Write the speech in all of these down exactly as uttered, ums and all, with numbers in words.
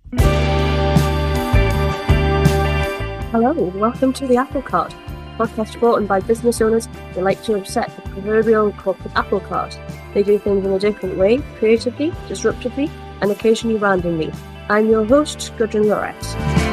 Hello, welcome to the Apple Cart, a podcast brought in by business owners who like to upset the proverbial corporate apple cart. They do things in a different way, creatively, disruptively, and occasionally randomly. I'm your host, Gudrun Loretz.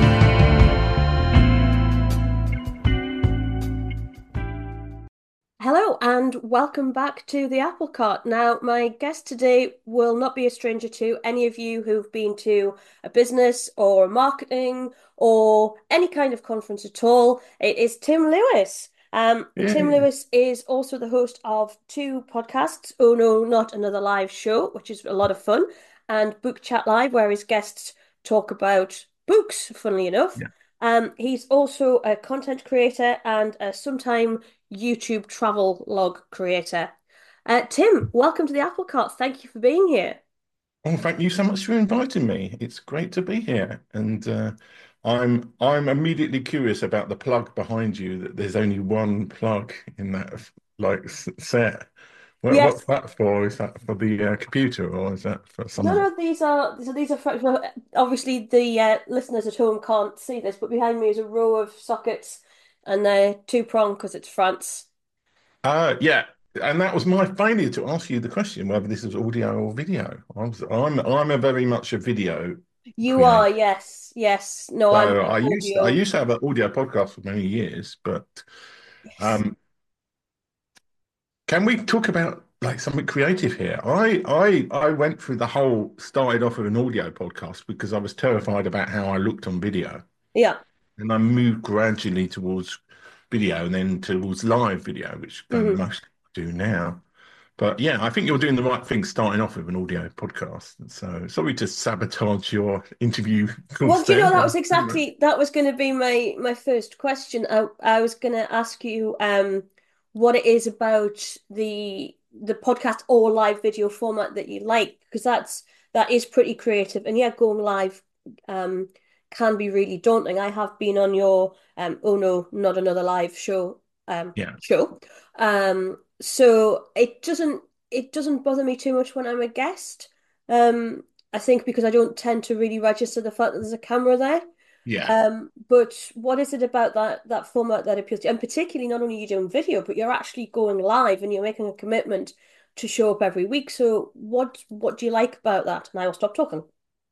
Hello and welcome back to the Apple Cart. Now, my guest today will not be a stranger to any of you who've been to a business or marketing or any kind of conference at all. It is Tim Lewis. Um, Tim Yeah. Lewis is also the host of two podcasts, Oh No, Not Another Live Show, which is a lot of fun, and Book Chat Live, where his guests talk about books, funnily enough. Yeah. Um, he's also a content creator and a sometime YouTube travel log creator. Uh, Tim, welcome to the Apple Cart. Thank you for being here. Well, thank you so much for inviting me. It's great to be here, and uh, I'm I'm immediately curious about the plug behind you. That there's only one plug in that like s- set. What what's Yes. that for? Is that for the uh, computer or is that for No, some? no, these are so these are for, well, obviously the uh, listeners at home can't see this, but behind me is a row of sockets and they're two prong because it's France. Uh yeah, and that was my failure to ask you the question whether this is audio or video. I was, I'm I'm a very much a video You are, creator. yes, yes. No, I'm So I used I audio. used to have an audio podcast for many years, but Yes. um can we talk about like something creative here? I I I went through the whole started off with an audio podcast because I was terrified about how I looked on video. Yeah. And I moved gradually towards video and then towards live video, which I hmm mostly do now. But yeah, I think you're doing the right thing starting off with an audio podcast. So sorry to sabotage your interview Well, course do you know there. that Well, was exactly that was going to be my my first question. I I was going to ask you um what it is about the the podcast or live video format that you like because that's that is pretty creative and yeah, going live um can be really daunting. I have been on your um Oh No, Not Another Live show um yeah. show. Um so it doesn't it doesn't bother me too much when I'm a guest. Um I think because I don't tend to really register the fact that there's a camera there. Yeah. Um, but what is it about that that format that appeals to you? And particularly not only are you doing video, but you're actually going live and you're making a commitment to show up every week. So what what do you like about that? And I will stop talking.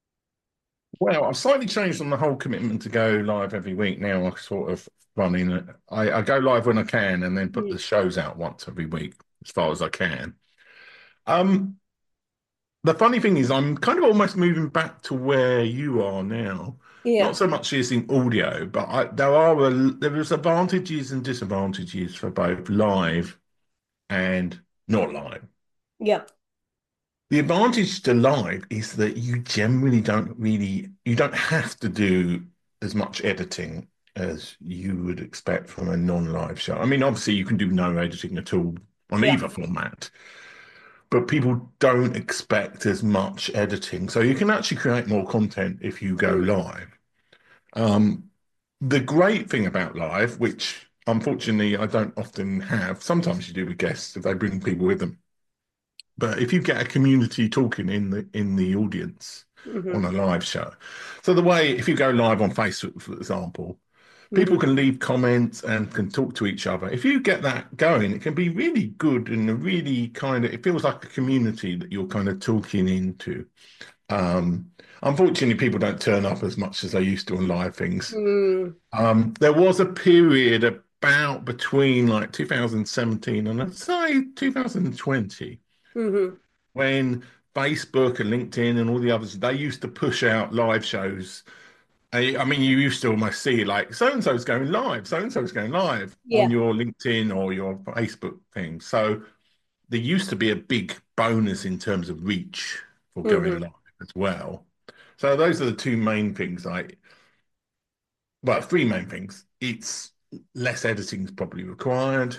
Well, I've slightly changed on the whole commitment to go live every week. Now I sort of running it. I, I go live when I can and then put Mm. the shows out once every week as far as I can. Um, The funny thing is, I'm kind of almost moving back to where you are now. Yeah, Not so much using audio, but I, there are a, there is advantages and disadvantages for both live and not live. yeah. The advantage to live is that you generally don't really you don't have to do as much editing as you would expect from a non-live show. I mean, obviously you can do no editing at all on Yeah. either format, but people don't expect as much editing. So you can actually create more content if you go Mm. live. Um, the great thing about live, which unfortunately I don't often have, sometimes you do with guests if they bring people with them. But if you get a community talking in the in the audience hmm on a live show, so the way if you go live on Facebook, for example, people hmm can leave comments and can talk to each other. If you get that going, it can be really good and a really kind of, it feels like a community that you're kind of talking into. Um, Unfortunately, people don't turn up as much as they used to on live things. Mm. Um, there was a period about between like two thousand seventeen and I'd say two thousand twenty hmm when Facebook and LinkedIn and all the others, they used to push out live shows. I, I mean, you used to almost see like so and so's going live, so and so's going live on Yeah. your LinkedIn or your Facebook thing. So there used to be a big bonus in terms of reach for going hmm live as well. So those are the two main things. Like, well, three main things. It's less editing is probably required.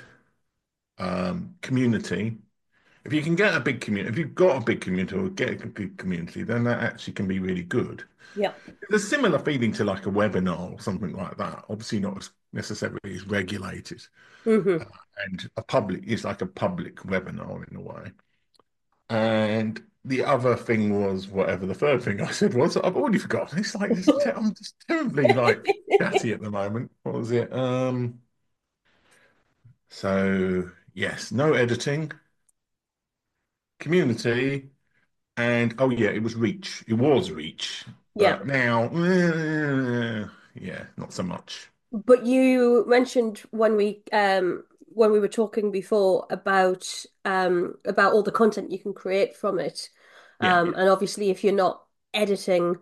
Um, community. If you can get a big community, if you've got a big community or get a good community, then that actually can be really good. Yeah. There's a similar feeling to like a webinar or something like that. Obviously, not as necessarily as regulated, hmm and a public is like a public webinar in a way. And the other thing was whatever the third thing I said was. I've already forgotten. It's like just te- I'm just terribly like chatty at the moment. What was it? Um, so yes, no editing, community, and oh yeah, it was reach. It was reach, Yeah. but now, eh, yeah, not so much. But you mentioned when we um when we were talking before about um about all the content you can create from it. Yeah. Um and obviously if you're not editing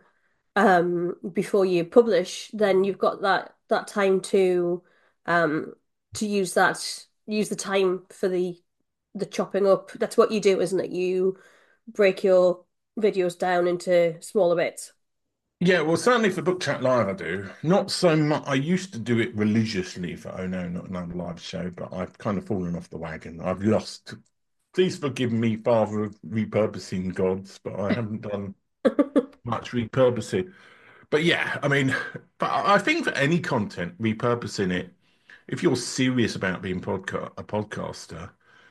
um before you publish, then you've got that that time to um to use that use the time for the the chopping up. That's what you do, isn't it? You break your videos down into smaller bits. Yeah, well, certainly for Book Chat Live, I do. Not so much. I used to do it religiously for Oh No, Not Another Live Show, but I've kind of fallen off the wagon. I've lost. Please forgive me, Father of repurposing gods, but I haven't done much repurposing. But yeah, I mean, but I think for any content, repurposing it, if you're serious about being podca a podcaster,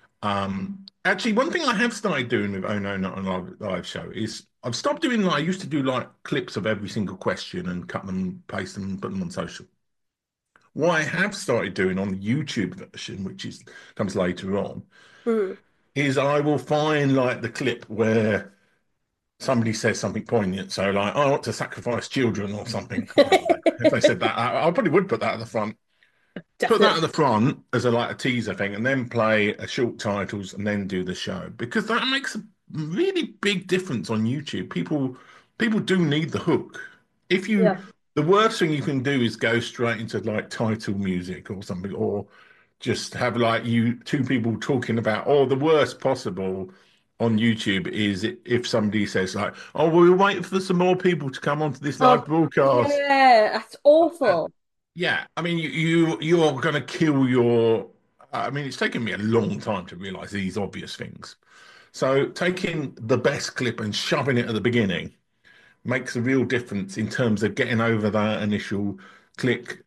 um, actually, one thing I have started doing with Oh No, Not a Live, live Show is I've stopped doing like I used to do like clips of every single question and cut them, paste them, put them on social. What I have started doing on the YouTube version, which is comes later on, Mm. is I will find like the clip where somebody says something poignant. So like, I want to sacrifice children or something. I don't know. If they said that, I, I probably would put that at the front. Put that at Definitely. the front as a like a teaser thing, and then play a short titles, and then do the show because that makes a really big difference on YouTube. People people do need the hook. If you Yeah. The worst thing you can do is go straight into like title music or something, or just have like you two people talking about, or the worst possible on YouTube is if somebody says like, "Oh, we're waiting for some more people to come onto this live Oh, broadcast." yeah, that's awful. Yeah, I mean, you you you're going to kill your. I mean, it's taken me a long time to realize these obvious things. So taking the best clip and shoving it at the beginning makes a real difference in terms of getting over that initial click.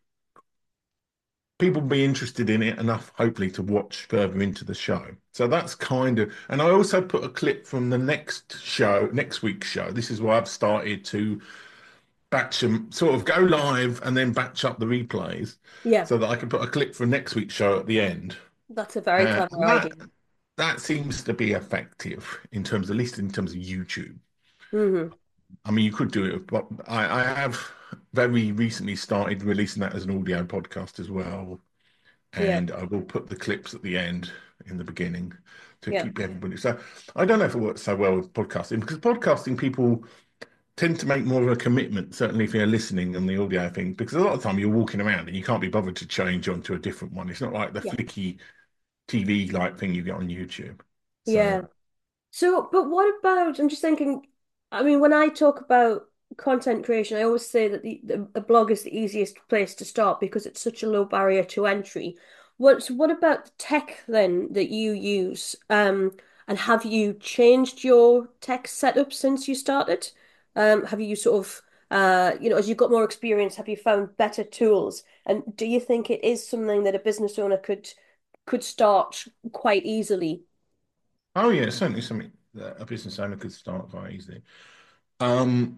People be interested in it enough, hopefully, to watch further into the show. So that's kind of, and I also put a clip from the next show, next week's show. This is why I've started to batch them, sort of go live and then batch up the replays Yeah, so that I can put a clip for next week's show at the end. that's a very Uh, clever and that idea. that seems to be effective in terms, at least in terms of YouTube. Hmm. I mean, you could do it, but I, I have very recently started releasing that as an audio podcast as well. Yeah, And I will put the clips at the end in the beginning to yeah, keep everybody. So I don't know if it works so well with podcasting because podcasting people tend to make more of a commitment, certainly if you're listening on the audio thing, because a lot of the time you're walking around and you can't be bothered to change onto a different one. It's not like the yeah, flicky T V like thing you get on YouTube. So, yeah. So, but what about, I'm just thinking, I mean, when I talk about content creation, I always say that the, the a blog is the easiest place to start because it's such a low barrier to entry. What, so what about the tech then that you use? Um, and have you changed your tech setup since you started? Um, have you sort of, uh, you know, as you've got more experience, have you found better tools? And do you think it is something that a business owner could could start quite easily? oh yeah, it's certainly something that a business owner could start very easily. Um,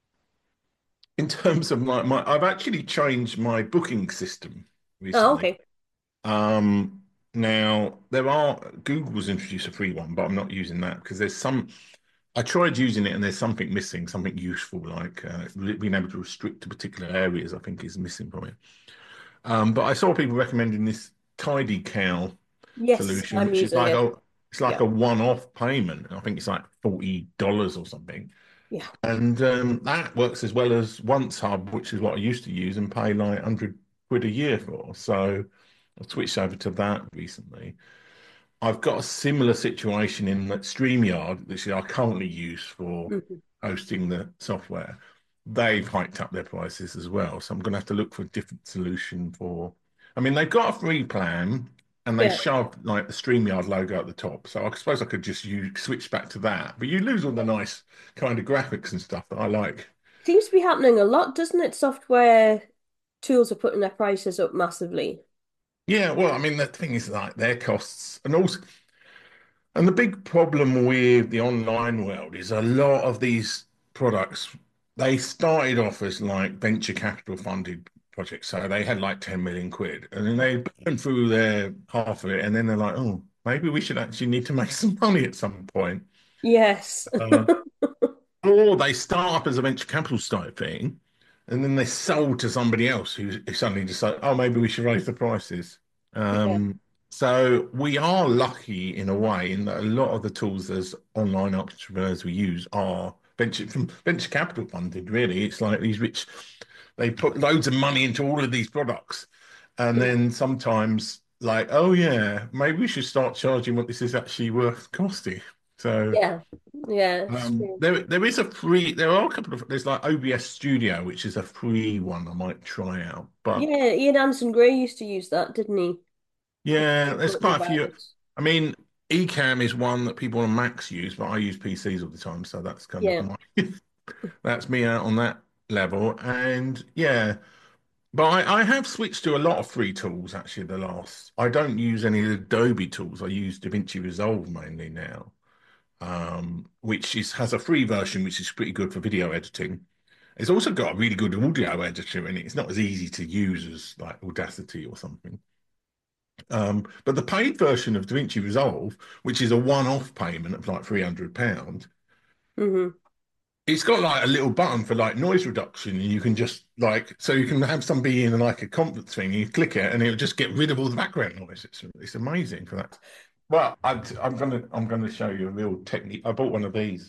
in terms of my, my, I've actually changed my booking system Oh, recently. okay. Um, now there are Google's introduced a free one, but I'm not using that because there's some. I tried using it and there's something missing, something useful, like uh, being able to restrict to particular areas. I think is missing from it. Um, but I saw people recommending this Tidy Cow Yes, solution, I'm which is using like it. a it's like Yeah. a one-off payment. I think it's like forty dollars or something, Yeah. and um, that works as well as Once Hub, which is what I used to use and pay like one hundred quid a year for. So I've switched over to that recently. I've got a similar situation in that StreamYard, which I currently use for Mhm. hosting the software. They've hiked up their prices as well. So I'm going to have to look for a different solution for. I mean, they've got a free plan and they Yeah. shoved like the StreamYard logo at the top. So I suppose I could just use, switch back to that. But you lose all the nice kind of graphics and stuff that I like. Seems to be happening a lot, doesn't it? Software tools are putting their prices up massively. Yeah, well, I mean, the thing is like their costs and also And the big problem with the online world is a lot of these products, they started off as like venture capital funded projects. So they had like ten million quid and then they burned through their half of it. And then they're like, oh, maybe we should actually need to make some money at some point. Yes. Uh, or they start up as a venture capital type thing and then they sold to somebody else who, who suddenly decide, oh, maybe we should raise the prices. Yeah. Um, so we are lucky in a way in that a lot of the tools as online entrepreneurs we use are venture from venture capital funded, really. It's like these rich, they put loads of money into all of these products. And Mm. then sometimes like, oh yeah, maybe we should start charging what this is actually worth costing. So Yeah. Yeah. It's um, true. there, there is a free. There are a couple of. There's like O B S Studio, which is a free one I might try out. But Yeah, Ian Anderson Gray used to use that, didn't he? yeah, there's Little quite a few. developments. I mean, Ecamm is one that people on Macs use, but I use P Cs all the time, so that's kind of Yeah. my. That's me out on that level. And yeah, but I, I have switched to a lot of free tools actually. The last, I don't use any of the Adobe tools. I use DaVinci Resolve mainly now, um, which is has a free version, which is pretty good for video editing. It's also got a really good audio editor in it. It's not as easy to use as like Audacity or something. Um, but the paid version of DaVinci Resolve, which is a one-off payment of like three hundred pounds, Hmm. it's got like a little button for like noise reduction, and you can just like so you can have somebody in like a conference thing, and you click it, and it'll just get rid of all the background noise. It's it's amazing for that. Well, I, I'm gonna I'm gonna show you a real technique. I bought one of these.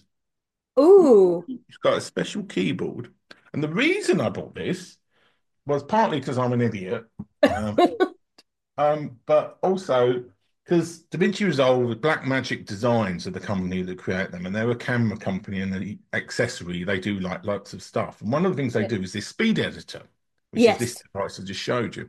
Ooh. It's got a special keyboard, and the reason I bought this was partly because I'm an idiot, um, um, but also because DaVinci Resolve, Blackmagic Designs are the company that create them, and they're a camera company and an accessory. They do like lots of stuff. And one of the things they Yeah. do is this speed editor, which is this Yes. device I just showed you.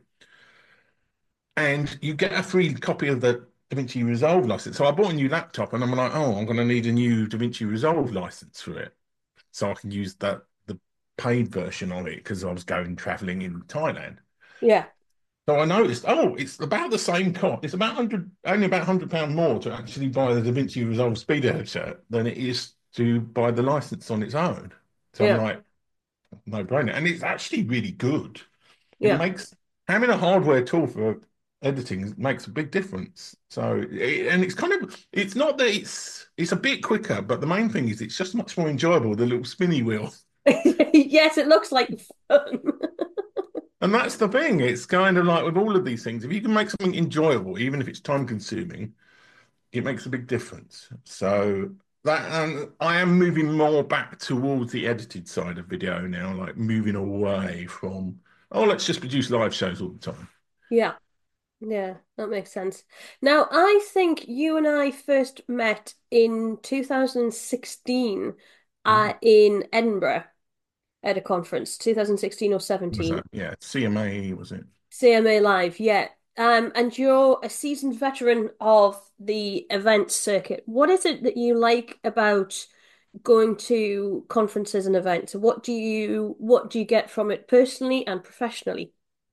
And you get a free copy of the DaVinci Resolve license. So I bought a new laptop and I'm like, oh, I'm going to need a new DaVinci Resolve license for it. So I can use that the paid version of it because I was going traveling in Thailand. Yeah. So I noticed, oh, it's about the same cost. It's about hundred, only about hundred pound more to actually buy the DaVinci Resolve Speed Editor than it is to buy the license on its own. So I'm Yeah. like, no brainer, and it's actually really good. It Yeah. makes having a hardware tool for editing makes a big difference. So, it, and it's kind of, it's not that it's it's a bit quicker, but the main thing is it's just much more enjoyable. The little spinny wheel. Yes, it looks like fun. And that's the thing. It's kind of like with all of these things, if you can make something enjoyable, even if it's time consuming, it makes a big difference. So that and I am moving more back towards the edited side of video now, like moving away from, oh, let's just produce live shows all the time. Yeah. Yeah, that makes sense. Now, I think you and I first met in two thousand sixteen uh, Mm. in Edinburgh at a conference, two thousand sixteen or Was seventeen. that? Yeah, C M A was it? C M A Live, yeah. Um, and you're a seasoned veteran of the event circuit. What is it that you like about going to conferences and events? What do you what do you get from it personally and professionally?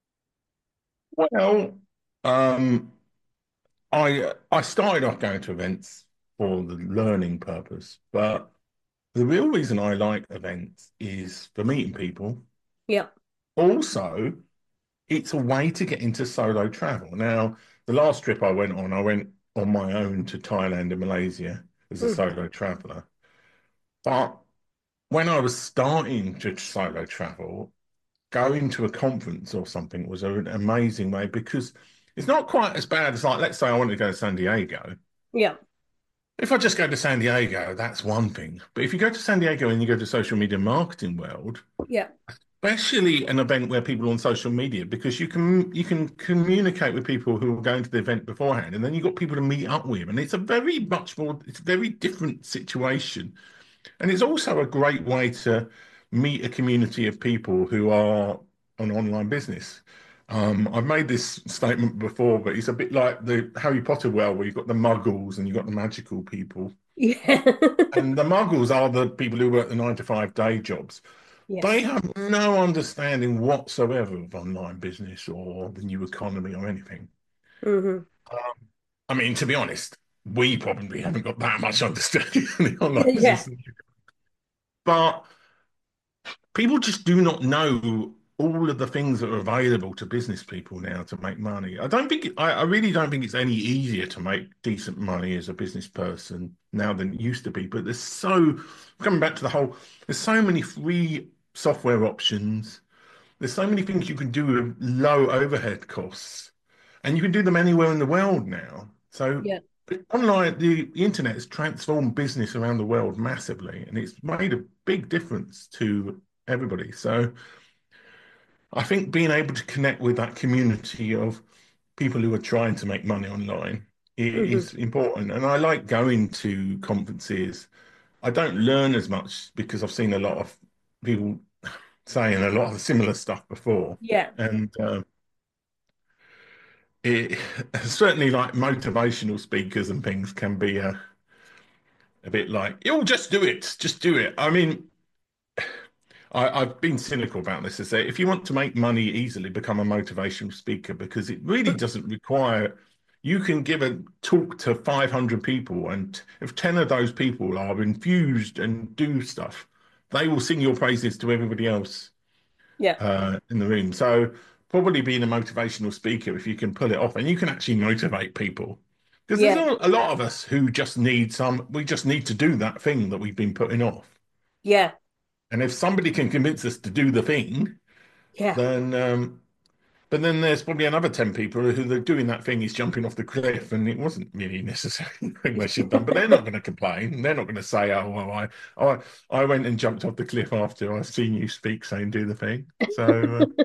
Well, um, I I started off going to events for the learning purpose, but the real reason I like events is for meeting people. Yeah. Also, it's a way to get into solo travel. Now, the last trip I went on, I went on my own to Thailand and Malaysia as a Mhm. solo traveler. But when I was starting to solo travel, going to a conference or something was an amazing way because it's not quite as bad as like, let's say I wanted to go to San Diego. Yeah. If I just go to San Diego, that's one thing. But if you go to San Diego and you go to social media marketing world, Yeah. especially an event where people are on social media, because you can you can communicate with people who are going to the event beforehand, and then you've got people to meet up with, and it's a very much more, it's a very different situation. And it's also a great way to meet a community of people who are an online business. Um, I've made this statement before, but it's a bit like the Harry Potter world where you've got the muggles and you've got the magical people. Yeah. And the muggles are the people who work the nine to five day jobs. They Yes. have no understanding whatsoever of online business or the new economy or anything. Hmm. Um, I mean, to be honest, we probably haven't got that much understanding of the online Yeah, business. But people just do not know all of the things that are available to business people now to make money. I don't think, I, I really don't think it's any easier to make decent money as a business person now than it used to be. But there's so, coming back to the whole, there's so many free software options. There's so many things you can do with low overhead costs, and you can do them anywhere in the world now. So yeah. online, the, the internet has transformed business around the world massively, and it's made a big difference to everybody. So I think being able to connect with that community of people who are trying to make money online i- Hmm. is important. And I like going to conferences. I don't learn as much because I've seen a lot of people saying a lot of similar stuff before. Yeah. And uh, it certainly like motivational speakers and things can be a, a bit like, you'll just do it, just do it. I mean, I, I've been cynical about this to say if you want to make money easily, become a motivational speaker because it really doesn't require. You can give a talk to five hundred people, and if ten of those people are infused and do stuff, they will sing your praises to everybody else Yeah. uh, in the room. So probably being a motivational speaker, if you can pull it off, and you can actually motivate people, because there's Yeah. a, a lot of us who just need some. We just need to do that thing that we've been putting off. Yeah. And if somebody can convince us to do the thing, Yeah. then um, but then there's probably another ten people who they're doing that thing is jumping off the cliff, and it wasn't really necessarily the thing they should have done. But they're not going to complain. They're not going to say, "Oh, well, I, I, I went and jumped off the cliff after I seen you speak, saying do the thing." So uh,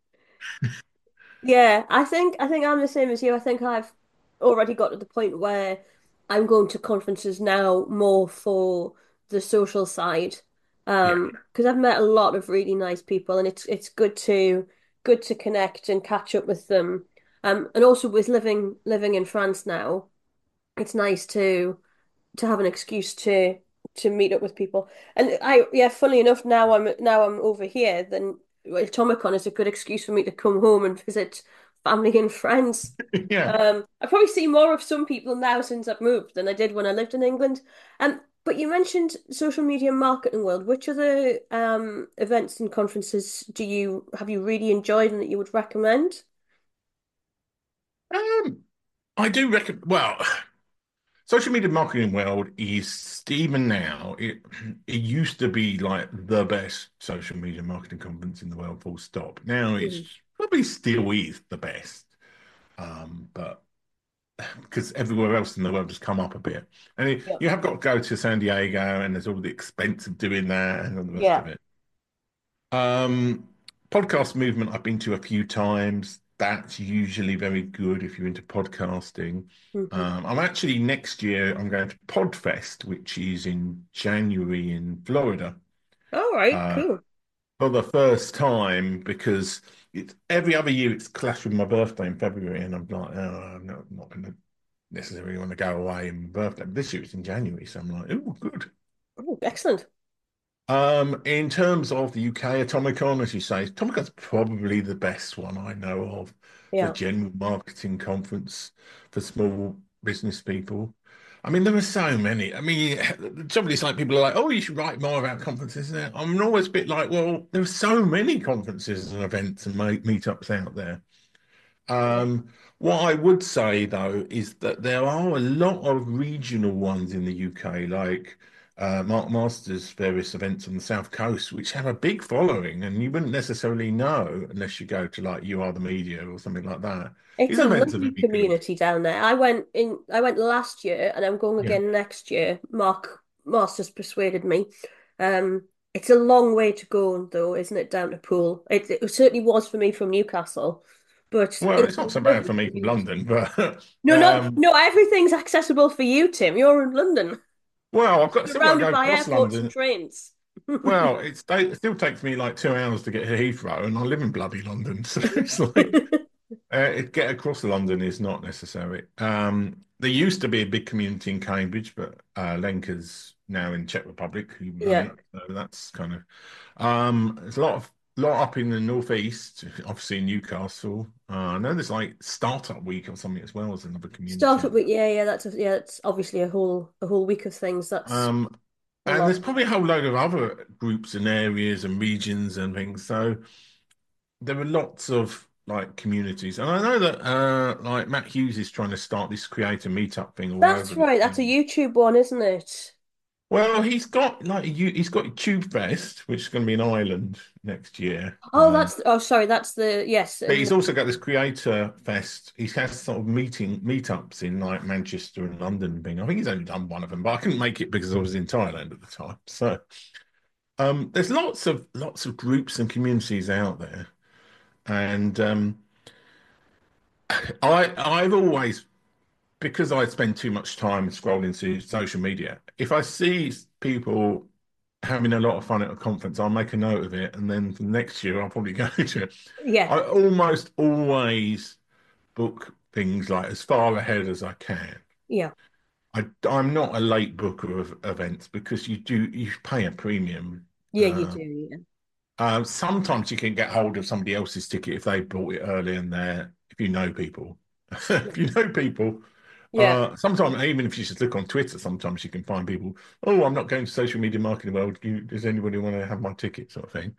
Yeah, I think I think I'm the same as you. I think I've already got to the point where I'm going to conferences now more for the social side. yeah, Um, because I've met a lot of really nice people and it's it's good to good to connect and catch up with them. Um, and also with living living in France now, it's nice to to have an excuse to to meet up with people. And I, yeah, funnily enough, now I'm now I'm over here, then well, Tomicon is a good excuse for me to come home and visit family and friends. yeah. Um, I probably see more of some people now since I've moved than I did when I lived in England. Um, but you mentioned social media marketing world. Which other um events and conferences do you have you really enjoyed and that you would recommend? Um, I do reckon. Well, social media marketing world is even now. It it used to be like the best social media marketing conference in the world. Full stop. Now it's Mhm. probably still is the best. Um, but because everywhere else in the world has come up a bit. And it, Yeah. you have got to go to San Diego, and there's all the expense of doing that and all the rest Yeah. of it. Um, Podcast movement, I've been to a few times. That's usually very good if you're into podcasting. Hmm. Um, I'm actually next year, I'm going to Podfest, which is in January in Florida, All right, uh, cool. for the first time because it's every other year it's clashed with my birthday in February, and I'm like, oh, I'm not, not going to necessarily want to go away on my birthday. But this year it's in January, so I'm like, oh, good. Oh, excellent. Um, in terms of the U K Atomicon, as you say, Atomicon's probably the best one I know of for Yeah. general marketing conference for small business people. I mean, there are so many. I mean, the trouble is like people are like, oh, you should write more about conferences. I'm always a bit like, well, there are so many conferences and events and meet meetups out there. Yeah. Um, what I would say though is that there are a lot of regional ones in the U K, like uh, Mark Masters' various events on the South Coast, which have a big following, and you wouldn't necessarily know unless you go to like You Are the Media or something like that. It's His a events are lovely very good. community down there. I went in, I went last year and I'm going Yeah. again next year. Mark Masters persuaded me. Um, it's a long way to go though, isn't it, down to Poole? It, it certainly was for me from Newcastle, but Well, it's it's a not so bad lovely for me from community. London, but No, not um, no, everything's accessible for you, Tim. You're in London, well, I've got still got to surrounded go by past airports and London. trains. Well, it's, it still takes me like two hours to get to Heathrow, and I live in bloody London, so it's like. Uh, it, get across London is not necessary. Um, there used to be a big community in Cambridge, but uh, Lenka's now in Czech Republic, who run Yeah. it. So that's kind of um, there's a lot of lot up in the northeast, obviously in Newcastle. Uh, I know there's like Startup Week or something as well as another Startup community. week, yeah, yeah, that's a, yeah, it's obviously a whole a whole week of things. That's Um, a and there's lot. probably a whole load of other groups and areas and regions and things. So there are lots of like communities. And I know that uh, like Matt Hughes is trying to start this creator meetup thing all That's over the right. That's a place. YouTube one, isn't it? Well, he's got like you he's got Tube Fest, which is going to be in Ireland next year. Oh, Um, that's oh, sorry, that's the yes, but and he's also got this creator fest. He has sort of meeting meetups in like Manchester and London and thing. I think he's only done one of them, but I couldn't make it because I was in Thailand at the time. So um, there's lots of lots of groups and communities out there, and um, I I've always because I spend too much time scrolling through social media. If I see people having a lot of fun at a conference, I'll make a note of it, and then for next year I'll probably go to it. yeah, I almost always book things like as far ahead as I can. yeah, I, I'm not a late booker of events because you do you pay a premium. yeah, you Uh, do, yeah, uh, sometimes you can get hold of somebody else's ticket if they bought it early and there. If you know people, if you know people, yeah, uh, sometimes even if you just look on Twitter, sometimes you can find people. Oh, I'm not going to social media marketing world. Do you, does anybody want to have my ticket, sort of thing?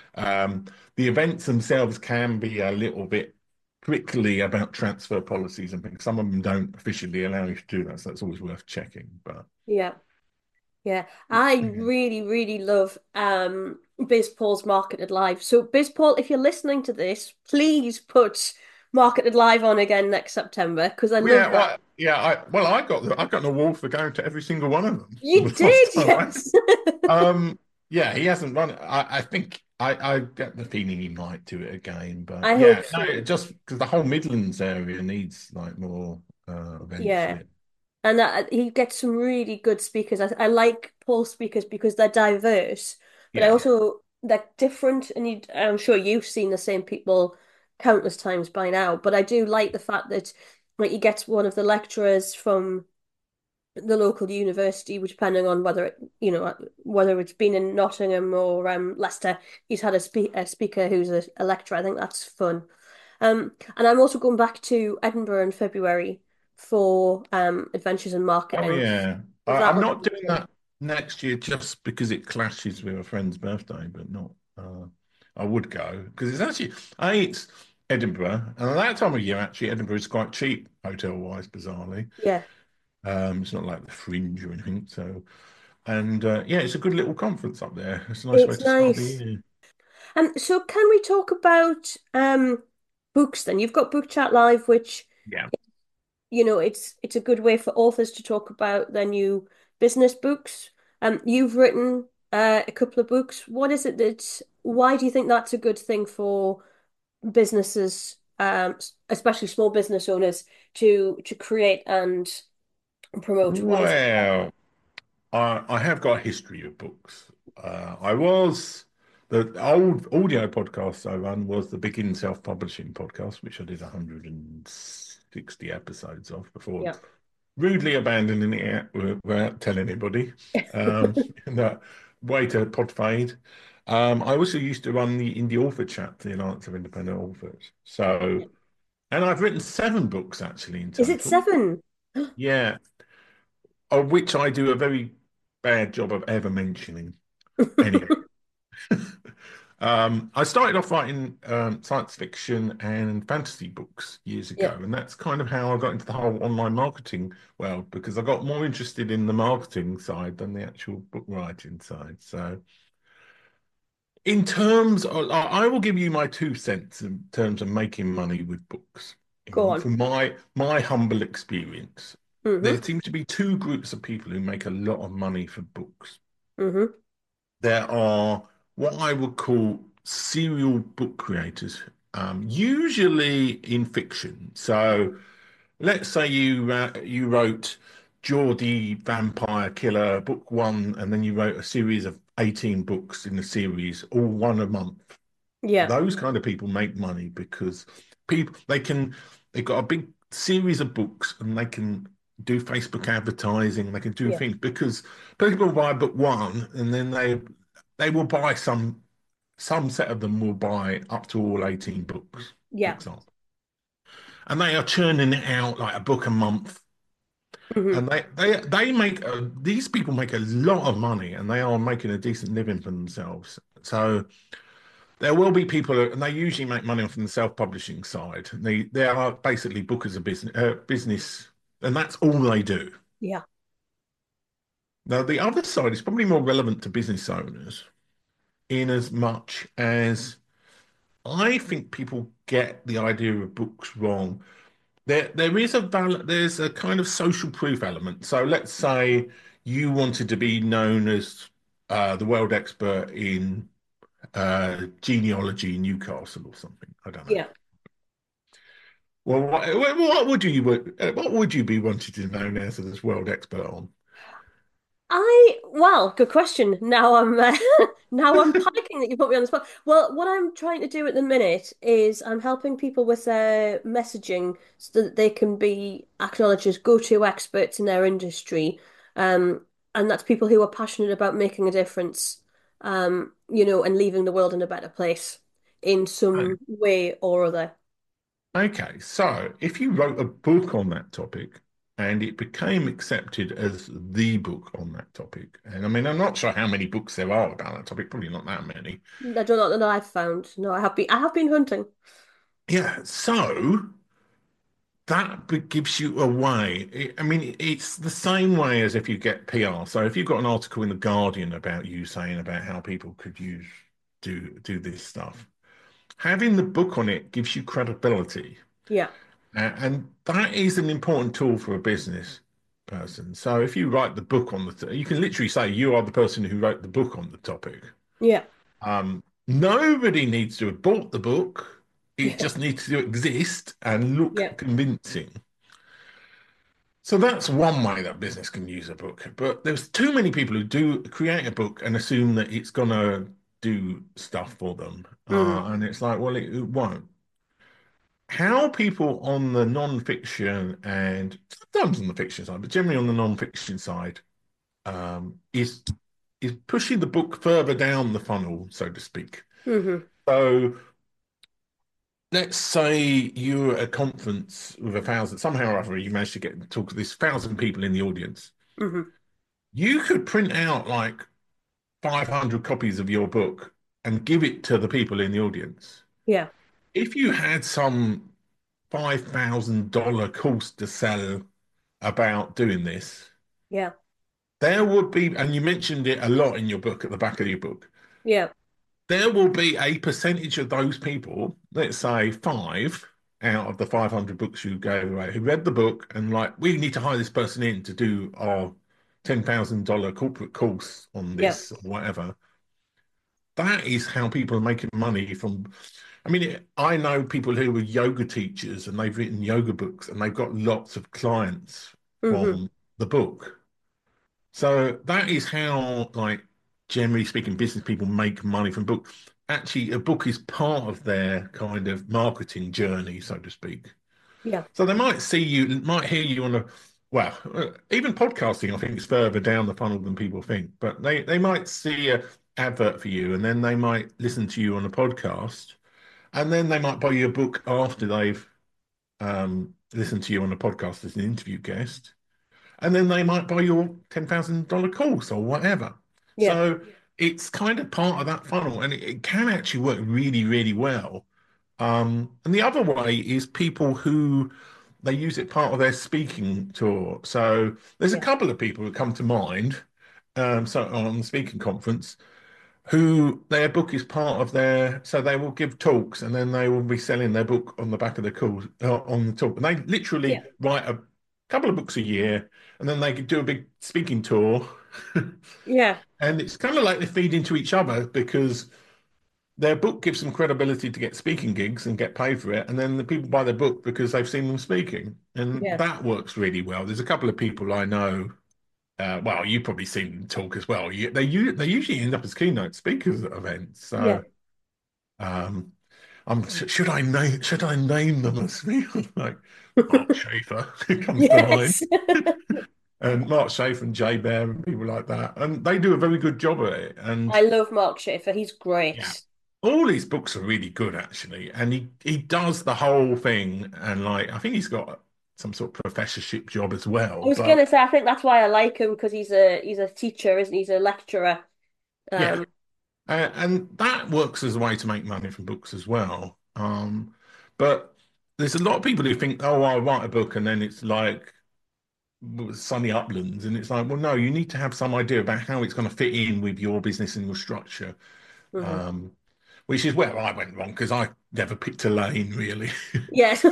Um, the events themselves can be a little bit prickly about transfer policies and things. Some of them don't officially allow you to do that, so that's always worth checking. But yeah. Yeah, I yeah, really, really love um BizPaul's Marketed Live. So BizPaul, if you're listening to this, please put Marketed Live on again next September because I love yeah, that. well, yeah. I well, I got the, I got an award for going to every single one of them You the last did, time I. yes. Um, yeah, he hasn't run it. I, I think I, I get the feeling he might do it again, but I yeah, hope no, so. just because the whole Midlands area needs like more uh, events. Yeah. Yeah, And uh, he gets some really good speakers. I, I like Paul's speakers because they're diverse, but I yeah. also they're different. And you, I'm sure you've seen the same people countless times by now. But I do like the fact that like he gets one of the lecturers from the local university, which depending on whether it, you know, whether it's been in Nottingham or um, Leicester, he's had a, spe a speaker who's a, a lecturer. I think that's fun. Um, and I'm also going back to Edinburgh in February for um, Adventures in Oh Marketing. yeah, So I, I'm that'll not be doing fun. that next year just because it clashes with a friend's birthday, but not. Uh, I would go because it's actually A, it's Edinburgh, and at that time of year, actually, Edinburgh is quite cheap hotel wise, bizarrely. Yeah, Um, it's not like the Fringe or anything. So, and uh, yeah, it's a good little conference up there. It's a nice way it's to start the nice. year. And so can we talk about um, books then? You've got Book Chat Live, which Yeah. you know, it's it's a good way for authors to talk about their new business books. Um, you've written uh, a couple of books. What is it that, why do you think that's a good thing for businesses, um, especially small business owners, to to create and promote? What is it? Well, I, I have got a history of books. Uh, I was the old audio podcast I run was the Begin Self Publishing podcast, which I did one hundred sixty episodes of before Yeah. rudely abandoning it without telling anybody. Um, that way to pod fade. Um, I also used to run the Indie Author Chat, the Alliance of Independent Authors. So, and I've written seven books actually in Is it total. seven? Yeah, of which I do a very bad job of ever mentioning. Anyway, um, I started off writing um, science fiction and fantasy books years Yeah, ago, and that's kind of how I got into the whole online marketing world because I got more interested in the marketing side than the actual book writing side. So, in terms of, I I will give you my two cents in terms of making money with books. You go know, on. from my my humble experience, Mm-hmm. there seem to be two groups of people who make a lot of money for books. Mm-hmm. There are what I would call serial book creators, um, usually in fiction. So let's say you uh, you wrote Geordie Vampire Killer book one, and then you wrote a series of eighteen books in the series, all one a month. Yeah, Those kind of people make money because people they can they've got a big series of books and they can do Facebook advertising, they can do yeah, things because people buy book one and then they they will buy some. some set of them will buy up to all eighteen books, for Yeah. example. And they are churning it out like a book a month. Hmm. And they they they make a, these people make a lot of money, and they are making a decent living for themselves. So there will be people, who- and they usually make money from the self-publishing side. They they are basically book as a business, uh, business, and that's all they do. Yeah. Now the other side is probably more relevant to business owners, in as much as I think people get the idea of books wrong. There, there is a val there's a kind of social proof element. So let's say you wanted to be known as uh, the world expert in uh, genealogy in Newcastle or something. I don't know. Yeah. Well, what, what would you what would you be wanted to be known as this world expert on? I well, good question. Now I'm uh, now I'm panicking that you put me on the spot. Well, what I'm trying to do at the minute is I'm helping people with their messaging so that they can be acknowledged as go-to experts in their industry. Um, and that's people who are passionate about making a difference, um, you know, and leaving the world in a better place in some way or other. Okay, so if you wrote a book on that topic and it became accepted as the book on that topic, and I mean, I'm not sure how many books there are about that topic, probably not that many. I don't know that I've found. No, I have been I have been hunting. Yeah, so that be- gives you a way. It- I mean, it's the same way as if you get P R. So if you've got an article in The Guardian about you saying about how people could use do do this stuff, having the book on it gives you credibility. Yeah. Uh, and that is an important tool for a business person. So if you write the book on the, you can literally say you are the person who wrote the book on the topic. Yeah. Um, nobody needs to have bought the book. It Yeah. just needs to exist and Yeah. look convincing. So that's one way that business can use a book. But there's too many people who do create a book and assume that it's gonna do stuff for them. Hmm. Uh, and it's like, well, it, it won't. How people on the non-fiction and sometimes on the fiction side, but generally on the non-fiction side, um, is is pushing the book further down the funnel, so to speak. Hmm. So let's say you're at a conference with a thousand, somehow or other, you managed to get talk to this thousand people in the audience. Hmm. You could print out like five hundred copies of your book and give it to the people in the audience. Yeah. If you had some five thousand dollars course to sell about doing this, Yeah. there would be, and you mentioned it a lot in your book, at the back of your book, Yeah. there will be a percentage of those people, let's say five out of the five hundred books you gave away, who read the book and like, we need to hire this person in to do our ten thousand dollars corporate course on Yeah. this or whatever. That is how people are making money from. I mean, I know people who were yoga teachers and they've written yoga books and they've got lots of clients Hmm. from the book. So that is how, like, generally speaking, business people make money from books. Actually, a book is part of their kind of marketing journey, so to speak. Yeah. So they might see you, might hear you on a, well, uh, even podcasting, I think, is further down the funnel than people think. But they they might see a advert for you, and then they might listen to you on a podcast, and then they might buy you a book after they've um, listened to you on a podcast as an interview guest, and then they might buy your ten thousand dollars course or whatever. Yeah. So it's kind of part of that funnel, and it, it can actually work really, really well. Um, and the other way is people who they use it part of their speaking tour. So there's a Yeah. couple of people who come to mind. Um, so on the speaking conference, who their book is part of their, so they will give talks and then they will be selling their book on the back of the course uh, on the talk. And they Yeah. literally write a couple of books a year, and then they could do a big speaking tour. Yeah. And it's kind of like they feed into each other because their book gives them credibility to get speaking gigs and get paid for it. And then the people buy their book because they've seen them speaking. And Yeah. that works really well. There's a couple of people I know. Uh, well, you've probably seen them talk as well. You, they u- they usually end up as keynote speakers at events. Yeah. So um, I'm should I name should I name them as me? Like Mark Schaefer comes to mind, Yes. and Mark Schaefer and Jay Bear and people like that, and they do a very good job at it. And I love Mark Schaefer. He's yeah, great. all his books are really good actually, and he he does the whole thing, and like I think he's got some sort of professorship job as I well. was But gonna say, I think that's why I like him because he's a he's a teacher, isn't he? He's a lecturer. yeah, Um, uh, and that works as a way to make money from books as well. Um, but there's a lot of people who think, oh, I'll write a book and then it's like sunny uplands, and it's like, well, no, you need to have some idea about how it's going to fit in with your business and your structure. mhm. Um, which is where I went wrong because I never picked a lane really. Yes.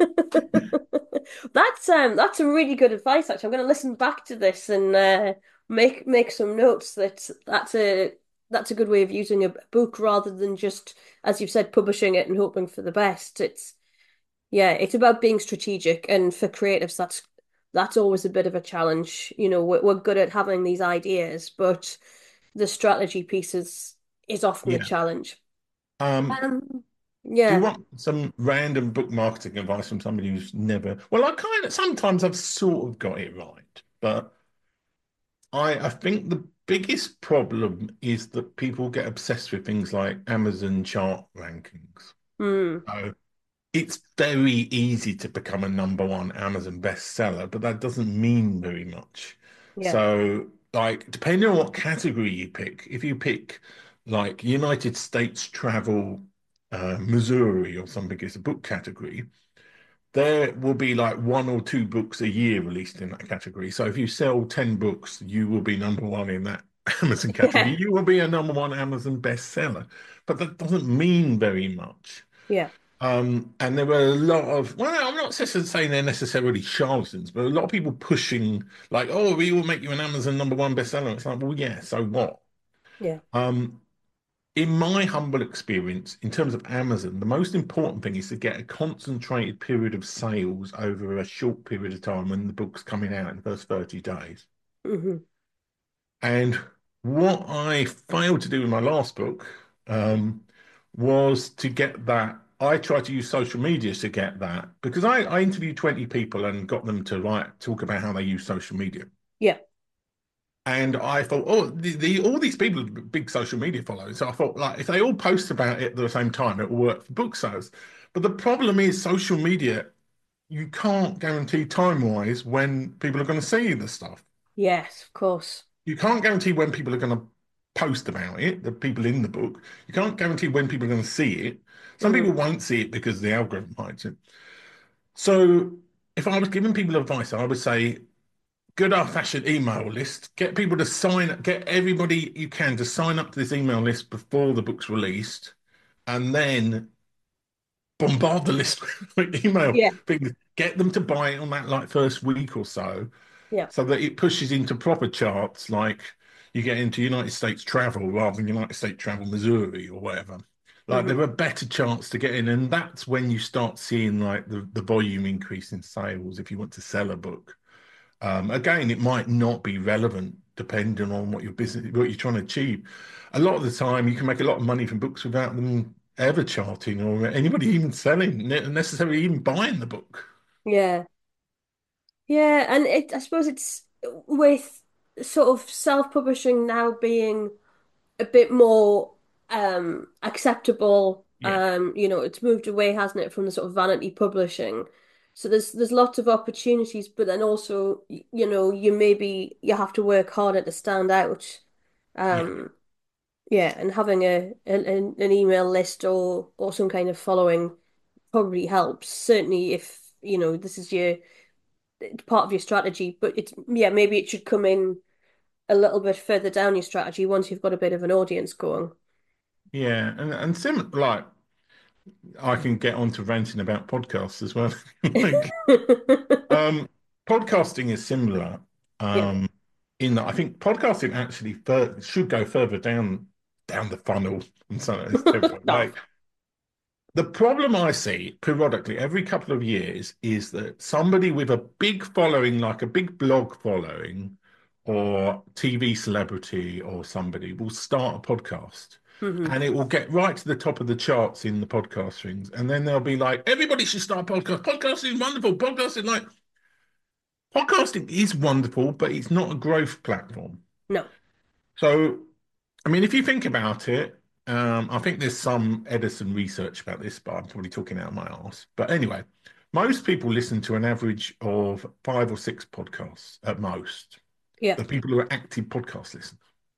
That's um that's some really good advice actually. I'm going to listen back to this and uh, make make some notes that that's a that's a good way of using a book rather than just, as you've said, publishing it and hoping for the best. It's yeah, it's about being strategic, and for creatives that's that's always a bit of a challenge. You know, we're, we're good at having these ideas, but the strategy piece is is often the Yeah. challenge. Um, Um, do you yeah. want some random book marketing advice from somebody who's never? Well, I kind of sometimes I've sort of got it right, but I I think the biggest problem is that people get obsessed with things like Amazon chart rankings. Hmm. So it's very easy to become a number one Amazon bestseller, but that doesn't mean very much. Yeah. So, like, depending on what category you pick, if you pick like United States travel, uh, Missouri or something as a book category, there will be like one or two books a year released in that category. So if you sell ten books, you will be number one in that Amazon category. Yeah. You will be a number one Amazon bestseller, but that doesn't mean very much. Yeah. Um, and there were a lot of, well, I'm not necessarily saying they're necessarily charlatans, but a lot of people pushing, like, oh, we will make you an Amazon number one bestseller. It's like, well, yeah, so what? Yeah. Um, in my humble experience, in terms of Amazon, the most important thing is to get a concentrated period of sales over a short period of time when the book's coming out in the first thirty days. Hmm. And what I failed to do in my last book um, was to get that. I tried to use social media to get that because I, I interviewed twenty people and got them to write, talk about how they use social media. Yeah. And I thought, oh, the, the all these people are big social media followers. So I thought, like, if they all post about it at the same time, it will work for book sales. But the problem is, social media, you can't guarantee time-wise when people are going to see the stuff. Yes, of course. You can't guarantee when people are going to post about it, the people in the book. You can't guarantee when people are going to see it. Some Hmm. people won't see it because the algorithm hides it. So if I was giving people advice, I would say good old-fashioned email list. Get people to sign, get everybody you can to sign up to this email list before the book's released, and then bombard the list with like, email Yeah. things. Get them to buy it on that like first week or so, Yeah. so that it pushes into proper charts like you get into United States travel rather than United States travel Missouri or whatever. Like Hmm. there are better charts to get in, and that's when you start seeing like the, the volume increase in sales if you want to sell a book. Um, again, it might not be relevant depending on what your business, what you're trying to achieve. A lot of the time, you can make a lot of money from books without them ever charting or anybody even selling, ne- necessarily even buying the book. Yeah. Yeah. And it, I suppose it's with sort of self-publishing now being a bit more um acceptable. Yeah. Um, you know, it's moved away, hasn't it, from the sort of vanity publishing. So there's there's lots of opportunities, but then also, y- you know, you maybe you have to work harder to stand out. Yeah. Um, yeah, and having a an, an an email list or or some kind of following probably helps. Certainly if, you know, this is your it's part of your strategy, but it's yeah, maybe it should come in a little bit further down your strategy once you've got a bit of an audience going. Yeah. And, and sim like I can get on to ranting about podcasts as well. Like, um, podcasting is similar, Yeah. um, in that I think podcasting actually fur should go further down down the funnel. And so it's terrible. No. Like the problem I see periodically every couple of years is that somebody with a big following, like a big blog following or T V celebrity or somebody, will start a podcast Hmm. and it will get right to the top of the charts in the podcast things. And then they'll be like, everybody should start a podcast. Podcasting is wonderful. Podcasting, like, podcasting is wonderful, but it's not a growth platform. No. So, I mean, if you think about it, Um, I think there's some Edison research about this, but I'm probably talking out of my arse. But anyway, most people listen to an average of five or six podcasts at most. Yeah. The people who are active podcast listeners.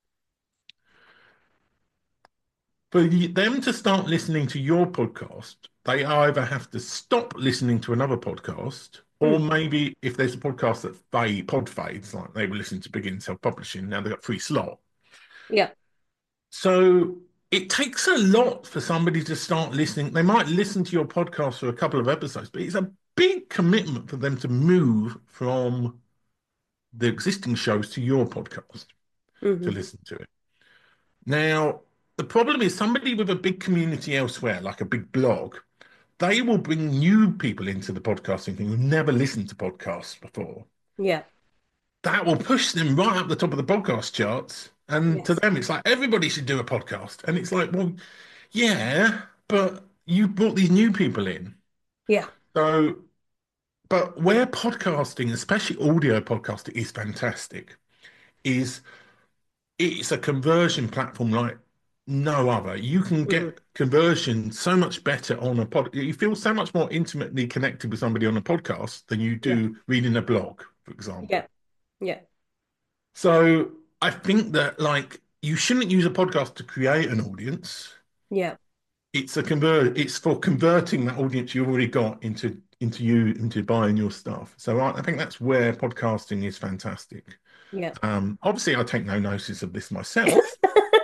For y- them to start listening to your podcast, they either have to stop listening to another podcast, or Mm. maybe if there's a podcast that fade, pod fades, like they were listening to Begin Self-Publishing, now they've got free slot. Yeah. So it takes a lot for somebody to start listening. They might listen to your podcast for a couple of episodes, but it's a big commitment for them to move from the existing shows to your podcast to Hmm. listen to it. Now, the problem is somebody with a big community elsewhere, like a big blog, they will bring new people into the podcasting thing who've never listened to podcasts before. Yeah. That will push them right up the top of the podcast charts. And to Yes. them, it's like everybody should do a podcast. And it's like, well, yeah, but you brought these new people in. Yeah. So, but where podcasting, especially audio podcasting, is fantastic, is it's a conversion platform like no other. You can Hmm. get conversion so much better on a pod. You feel so much more intimately connected with somebody on a podcast than you Yeah. do reading a blog, for example. Yeah. Yeah. So I think that like you shouldn't use a podcast to create an audience. Yeah. It's a convert. It's for converting that audience you already got into into you into buying your stuff. So I, I think that's where podcasting is fantastic. Yeah. Um, obviously, I take no notice of this myself,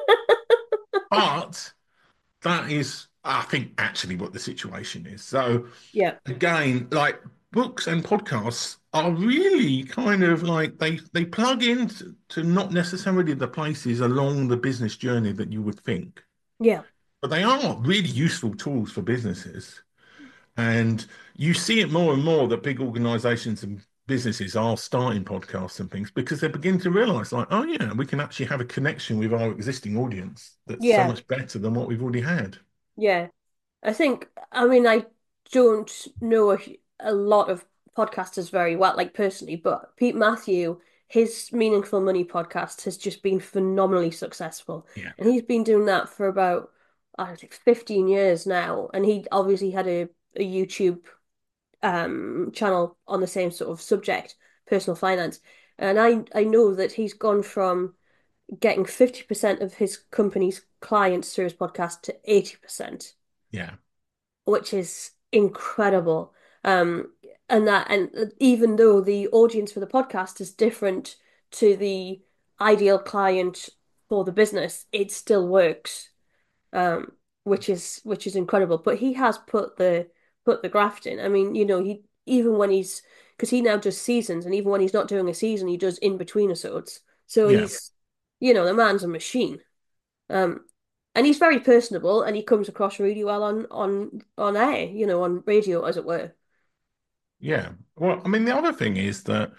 but that is, I think, actually what the situation is. So Yeah. again, like books and podcasts are really kind of like they they plug into to not necessarily the places along the business journey that you would think, Yeah. but they are really useful tools for businesses. And you see it more and more that big organizations and businesses are starting podcasts and things because they begin to realize, like, oh, yeah, we can actually have a connection with our existing audience that's so Yeah. much better than what we've already had. Yeah. I think, I mean, I don't know a, a lot of podcasters very well, like personally, but Pete Matthew, his Meaningful Money podcast has just been phenomenally successful. Yeah. And he's been doing that for about, I don't think, fifteen years now. And he obviously had a, a YouTube um channel on the same sort of subject, personal finance. And I, I know that he's gone from getting fifty percent of his company's clients through his podcast to eighty percent, Yeah. which is incredible. Um, and that, and even though the audience for the podcast is different to the ideal client for the business, it still works. Um, which is which is incredible. But he has put the put the graft in. I mean, you know, he even when he's because he now does seasons, and even when he's not doing a season, he does in between episodes. So Yeah. he's, you know, the man's a machine. Um, and he's very personable, and he comes across really well on on on air, you know, on radio, as it were. Yeah. Well, I mean, the other thing is that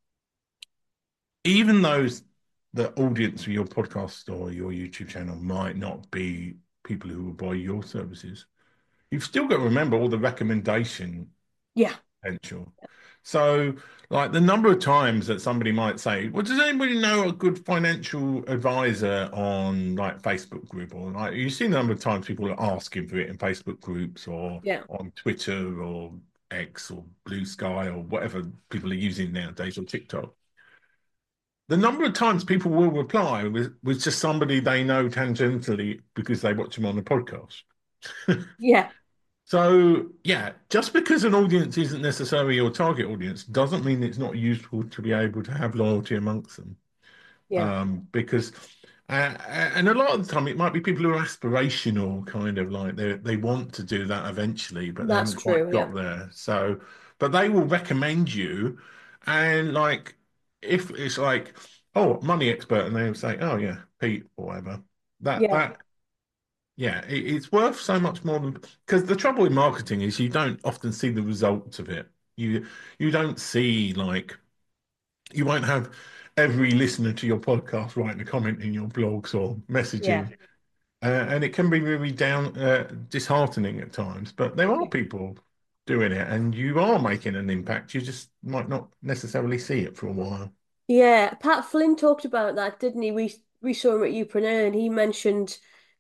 even those the audience for your podcast or your YouTube channel might not be people who will buy your services, you've still got to remember all the recommendation Yeah, potential. So, like the number of times that somebody might say, "Well, does anybody know a good financial advisor on like Facebook group?" Or like you see the number of times people are asking for it in Facebook groups or yeah, on Twitter or X or Blue Sky or whatever people are using nowadays or TikTok. The number of times people will reply with, with just somebody they know tangentially because they watch them on the podcast. yeah, So, yeah, just because an audience isn't necessarily your target audience doesn't mean it's not useful to be able to have loyalty amongst them. yeah. Um, because, uh, and a lot of the time it might be people who are aspirational, kind of like they they want to do that eventually, but they That's haven't quite true. Yeah, got there. So, but they will recommend you, and like if it's like, oh, money expert, and they'll say, oh yeah, Pete or whatever. That yeah, that yeah, it, it's worth so much more than because the trouble with marketing is you don't often see the results of it. You you don't see like you won't have every listener to your podcast writing a comment in your blogs or yeah, messaging, uh, and it can be really down uh, disheartening at times. But there are yeah. people doing it, and you are making an impact. You just might not necessarily see it for a while. Yeah, Pat Flynn talked about that, didn't he? We we saw him at Upreneur, and he mentioned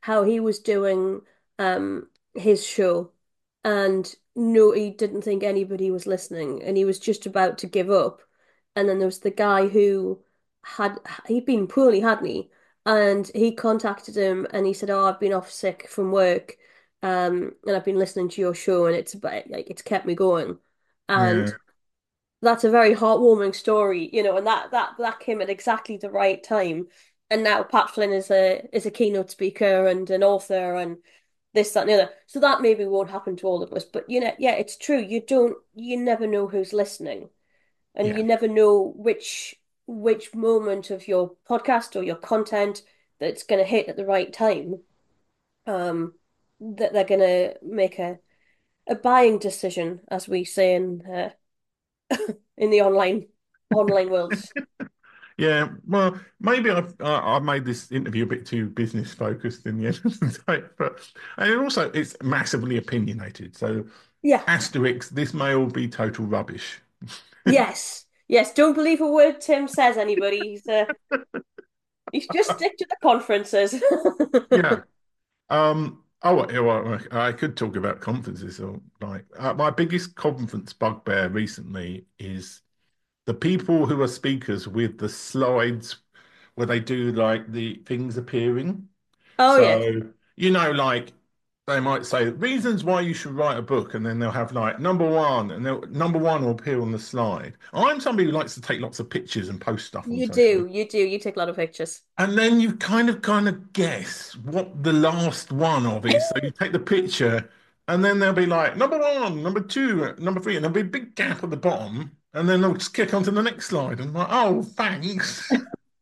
how he was doing um his show, and no, he didn't think anybody was listening, and he was just about to give up. And then there was the guy who had he'd been poorly, hadn't he? And he contacted him and he said, "Oh, I've been off sick from work, um, and I've been listening to your show, and it's about like it's kept me going." And Yeah, that's a very heartwarming story, you know, and that that that came at exactly the right time. And now Pat Flynn is a is a keynote speaker and an author and this, that, and the other. So that maybe won't happen to all of us. But you know, yeah, it's true. You don't you never know who's listening. And you yeah, never know which which moment of your podcast or your content that's gonna hit at the right time. Um that they're gonna make a, a buying decision, as we say in uh, in the online online worlds. yeah. Well, maybe I've I, I made this interview a bit too business focused in the end of the day, but and also it's massively opinionated. So Yeah. asterisk, this may all be total rubbish. Yes. Yes. Don't believe a word Tim says, anybody. He's uh, he's just stick to the conferences. Yeah. Um. Oh, yeah, well, I could talk about conferences or like uh, my biggest conference bugbear recently is the people who are speakers with the slides where they do like the things appearing. Oh yes. So, you know, like they might say reasons why you should write a book, and then they'll have like number one, and they'll, number one will appear on the slide. I'm somebody who likes to take lots of pictures and post stuff on You social media. do. You do. You take a lot of pictures. And then you kind of kind of guess what the last one of is. So you take the picture, and then they'll be like number one, number two, number three, and there'll be a big gap at the bottom, and then they'll just click onto the next slide. And I'm like, oh, thanks.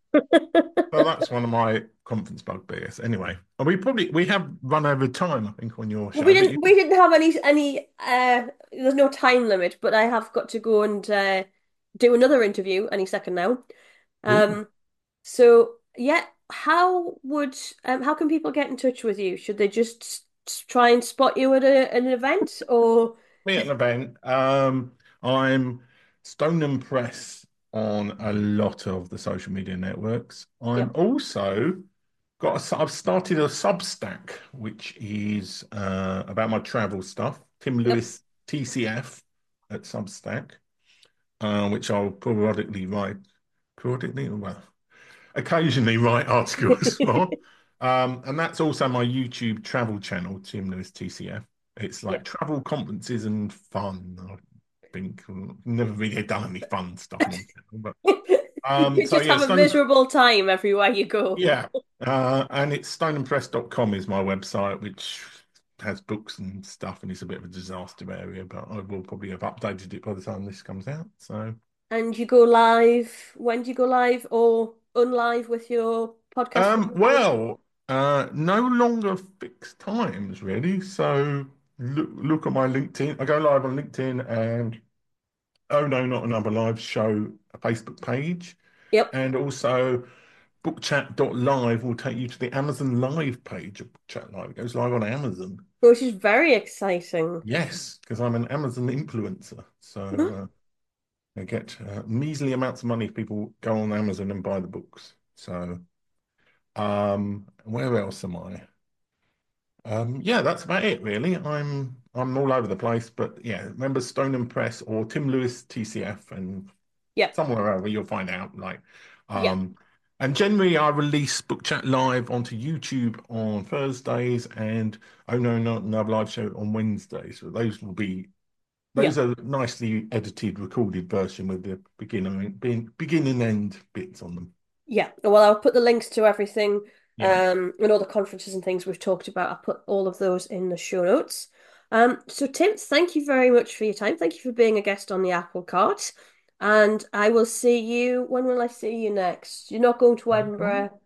So that's one of my conference bugbears. Anyway, and we probably we have run over time, I think, on your We show. But didn't you, we didn't have any any uh there's no time limit, but I have got to go and uh do another interview any second now. ooh, Um so yeah, how would um how can people get in touch with you? Should they just s- try and spot you at a, an event or me at an event. Um, I'm Stone Press on a lot of the social media networks. I'm yep, also got a, I've started a Substack, which is uh, about my travel stuff. Tim yep. Lewis T C F at Substack, uh, which I'll periodically write, periodically, well, occasionally write articles for. Um, and that's also my YouTube travel channel, Tim Lewis T C F. It's like Yep. travel conferences and fun. I think never really done any fun stuff on the channel, but um, You so just yeah, have a Stone, miserable time everywhere you go. yeah, uh, and it's stone and press dot com is my website, which has books and stuff, and it's a bit of a disaster area, but I will probably have updated it by the time this comes out. So. And you go live. When do you go live or unlive with your podcast Um, episodes? well, uh, no longer fixed times really. So look look at my LinkedIn. I go live on LinkedIn and oh no, not another live show a Facebook page. Yep. And also bookchat dot live will take you to the Amazon Live page of BookChat Live. It goes live on Amazon. Which is very exciting. Yes, because I'm an Amazon influencer. So uh, I get uh, measly amounts of money if people go on Amazon and buy the books. So um, where else am I? Um, yeah, that's about it, really. I'm I'm all over the place, but yeah, remember Stone and Press or Tim Lewis T C F, and Yep. somewhere over you'll find out. Like, Yep. um, and generally I release Book Chat Live onto YouTube on Thursdays, and oh no, not another live show on Wednesdays. So those will be those Yep. are nicely edited, recorded version with the beginning, begin and end bits on them. Yeah. Well, I'll put the links to everything, Yeah, um, and all the conferences and things we've talked about. I'll put all of those in the show notes. Um, so Tim, thank you very much for your time. Thank you for being a guest on the Apple Cart. And I will see you. When will I see you next? You're not going to um, Edinburgh,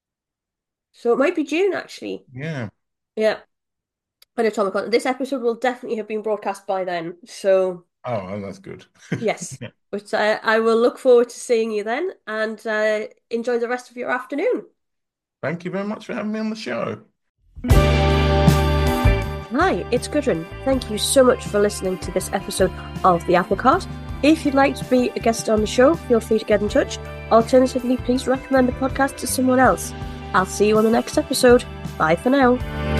so it might be June actually. yeah. Yeah. I know Atomic Con. This episode will definitely have been broadcast by then. So Oh, well, that's good. yes. Yeah. But uh, I will look forward to seeing you then and uh, enjoy the rest of your afternoon. Thank you very much for having me on the show. Hi, it's Gudrun. Thank you so much for listening to this episode of The Apple Cart. If you'd like to be a guest on the show, feel free to get in touch. Alternatively, please recommend the podcast to someone else. I'll see you on the next episode. Bye for now.